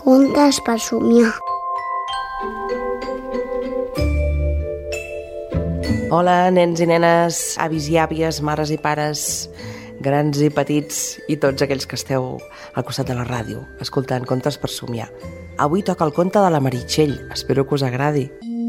Contes per somiar. Hola, nens i nenes, avis i àvies, mares i pares, grans i petits i tots aquells que esteu al costat de la ràdio, escoltant Contes per somiar. Avui toca el conte de la Meritxell, espero que us agradi.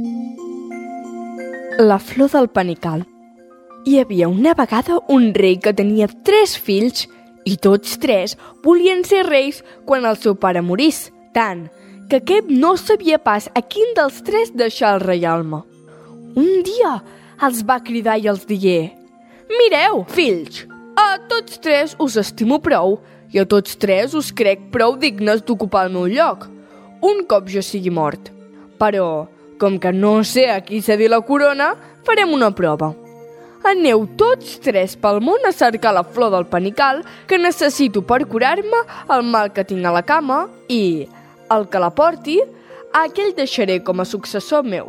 La flor del panical. Hi havia una vegada un rei que tenia 3 fills i tots 3 volien ser reis quan el seu pare morís, tant que aquest no sabia pas a quin dels 3 deixar el reialme. Un dia els va cridar i els digué: «Mireu, fills, a tots 3 us estimo prou i a tots 3 us crec prou dignes d'ocupar el meu lloc, un cop jo sigui mort. Però, com que no sé a qui cedir la corona, farem una prova. Aneu tots 3 pel món a cercar la flor del panical que necessito per curar-me el mal que tinc a la cama i, el que la porti, a aquell deixaré com a successor meu.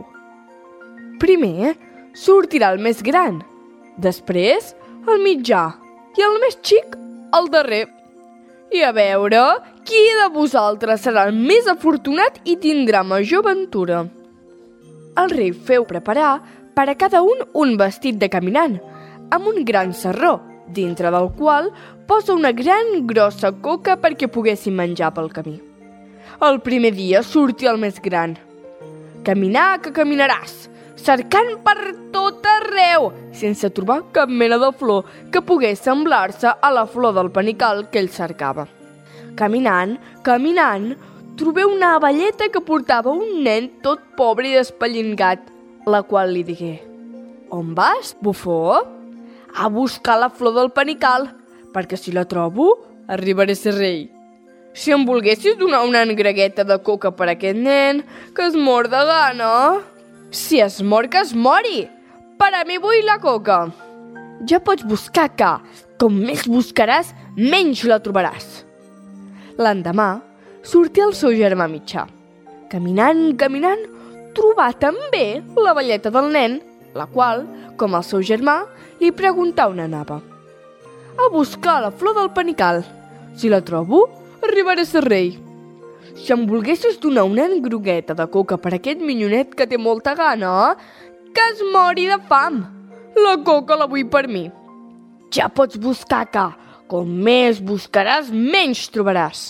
Primer sortirà el més gran, després el mitjà i el més xic el darrer. I a veure qui de vosaltres serà el més afortunat i tindrà major ventura». El rei feu preparar per a cada un vestit de caminant, amb un gran sarró, dintre del qual posa una gran grossa coca perquè poguessin menjar pel camí. El primer dia sortí el més gran. «Caminar que caminaràs, cercant per tot arreu, sense trobar cap mena de flor que pogués semblar-se a la flor del panical que ell cercava. Caminant, caminant, trobé una abelleta que portava un nen tot pobre i despellingat, la qual li digué: «On vas, bufó?» «A buscar la flor del panical, perquè si la trobo, arribaré a ser rei. Si em volguessis donar una engregueta de coca per a aquest nen, que es mor de gana». «Si es mor, que es mori! Per a mi vull la coca!» «Ja pots buscar que, com més buscaràs, menys la trobaràs». L'endemà sortí el seu germà mitjà. Caminant, caminant, trobà també la velleta del nen, la qual, com el seu germà, li preguntà on anava. «A buscar la flor del panical. Si la trobo, arribaré a ser rei. Si em volguessis donar una engrugueta de coca per a aquest minyonet que té molta gana, que es mori de fam. La coca la vull per mi. Ja pots buscar que, com més buscaràs, menys trobaràs».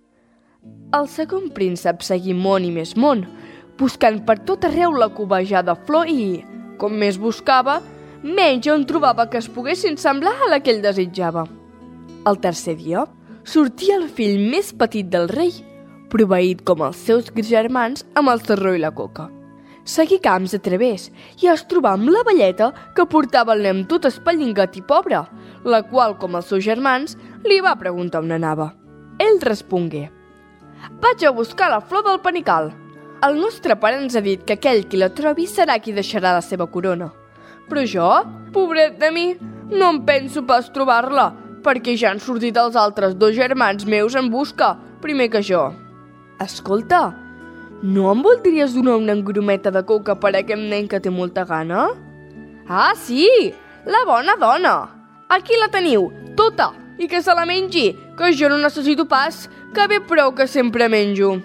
El segon príncep seguí món i més món, buscant per tot arreu la cobejada flor i, com més buscava, menys en trobava que es poguessin semblar a la que ell desitjava. El tercer dia sortí el fill més petit del rei, proveït com els seus germans amb el sarró i la coca. Seguí camps a través i es trobà amb la velleta que portava el nen tot espellingat i pobre, la qual, com els seus germans, li va preguntar on anava. Ell respongué: «Vaig a buscar la flor del panical. El nostre pare ens ha dit que aquell qui la trobi serà qui deixarà la seva corona. Però jo, pobret de mi, no em penso pas trobar-la, perquè ja han sortit els altres 2 germans meus en busca, primer que jo». «Escolta, no em voldries donar una engrometa de coca per a aquest nen que té molta gana?» «Ah, sí, la bona dona. Aquí la teniu, tota, i que se la mengi, que jo no necessito pas, que bé prou que sempre menjo».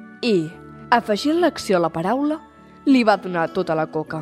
I, afegint l'acció a la paraula, li va donar tota la coca.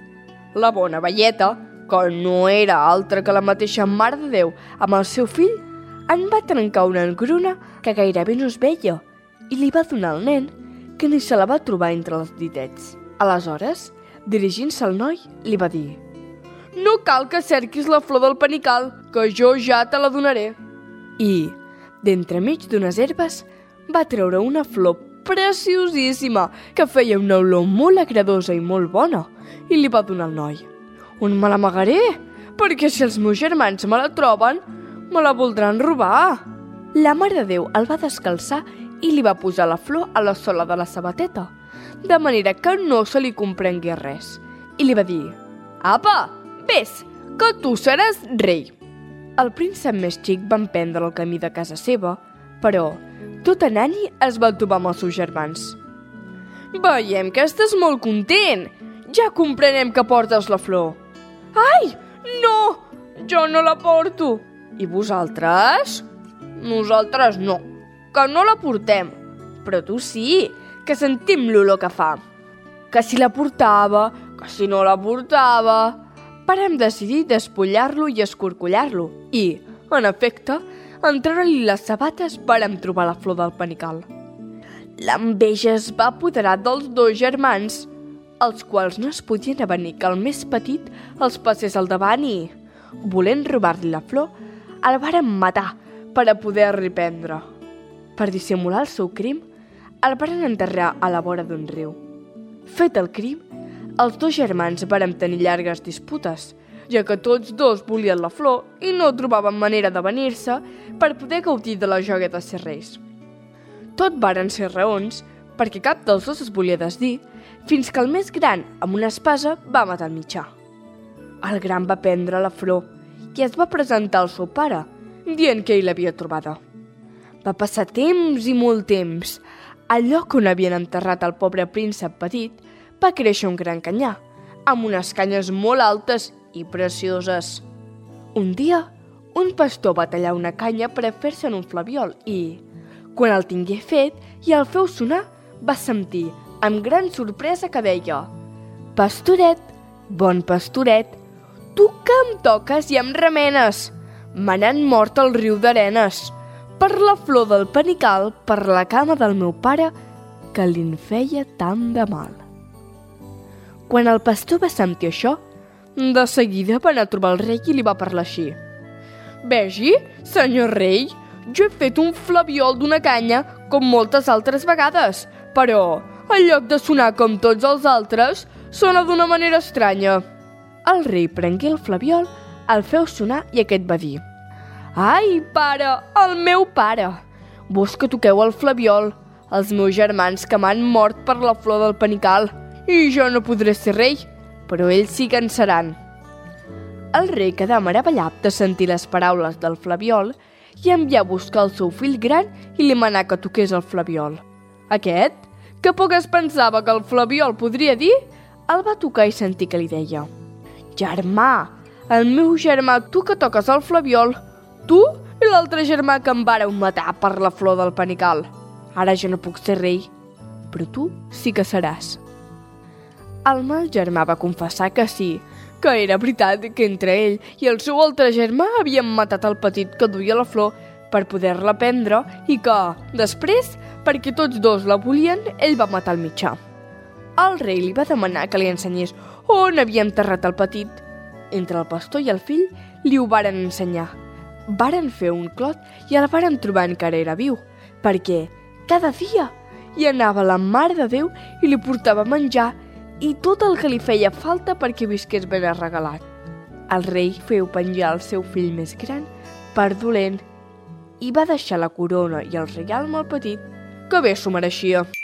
La bona velleta, que no era altra que la mateixa Mare de Déu amb el seu fill, en va trencar una engruna que gairebé no es veia i li va donar al nen, que ni se la va trobar entre els ditets. Aleshores, dirigint-se al noi, li va dir: «No cal que cerquis la flor del panical, que jo ja te la donaré». I, d'entremig d'unes herbes, va treure una flor preciosíssima que feia una olor molt agradosa i molt bona i li va donar al noi. «On me l'amagaré? Perquè si els meus germans me la troben, me la voldran robar». La Mare de Déu el va descalçar i li va posar la flor a la sola de la sabateta, de manera que no se li comprengués res. I li va dir: «Apa, vés, que tu seràs rei». El príncep més xic va emprendre el camí de casa seva, però, tot anant-hi, es va trobar amb els seus germans. «Veiem que estàs molt content. Ja comprenem que portes la flor». «Ai, no! Jo no la porto». «I vosaltres?» «Nosaltres no, que no la portem. Però tu sí, que sentim l'olor que fa. Que si la portava, que si no la portava. Vàrem decidir despullar-lo i escorcollar-lo i, en efecte, en treure-li les sabates vàrem trobar la flor del panical. L'enveja es va apoderar dels dos germans, els quals no es podien avenir que el més petit els passés al davant i, volent robar-li la flor, el varen matar per a poder-li prendre. Per dissimular el seu crim, el varen enterrar a la vora d'un riu. Fet el crim, els dos germans varen tenir llargues disputes, ja que tots dos volien la flor i no trobaven manera d'avenir-se per poder gaudir de la joia de ser reis. Tot varen ser raons perquè cap dels dos es volia desdir, fins que el més gran, amb una espasa, va matar el mitjà. El gran va prendre la flor i es va presentar al seu pare, dient que ell l'havia trobada. Va passar temps i molt temps. Al lloc on havien enterrat el pobre príncep petit va créixer un gran canyar, amb unes canyes molt altes i precioses. Un dia, un pastor va tallar una canya per a fer-se'n un flabiol i, quan el tingué fet i el feu sonar, va sentir, amb gran sorpresa, que deia: «Pastoret, bon pastoret, tu que em toques i em remenes, me n'han mort al riu d'Arenes, per la flor del panical, per la cama del meu pare, que li'n feia tant de mal». Quan el pastor va sentir això, de seguida va anar a trobar el rei i li va parlar així: «Vegi, senyor rei, jo he fet un flabiol d'una canya com moltes altres vegades, però, en lloc de sonar com tots els altres, sona d'una manera estranya». El rei prengué el flabiol, el feu sonar i aquest va dir: «Ai, pare, el meu pare! Vos que toqueu el flabiol, els meus germans que m'han mort per la flor del panical, i jo no podré ser rei, però ells sí que en seran». El rei quedà meravellat de sentir les paraules del flabiol i envià a buscar el seu fill gran i li manà que toqués el flabiol. Aquest, que poc es pensava que el flabiol podria dir, el va tocar i sentir que li deia: «Germà, el meu germà, tu que toques el flabiol, tu i l'altre germà que em vàreu matar per la flor del panical. Ara jo no puc ser rei, però tu sí que seràs». El mal germà va confessar que sí, que era veritat que entre ell i el seu altre germà havien matat el petit que duia la flor per poder-la prendre i que, després, perquè tots dos la volien, ell va matar el mitjà. El rei li va demanar que li ensenyés on havia enterrat el petit. Entre el pastor i el fill li ho varen ensenyar. Varen fer un clot i el varen trobar encara era viu, perquè cada dia hi anava la Mare de Déu i li portava menjar i tot el que li feia falta perquè visqués ben arregalat. El rei feu penjar el seu fill més gran per dolent i va deixar la corona i el reialme al petit, que bé s'ho mereixia.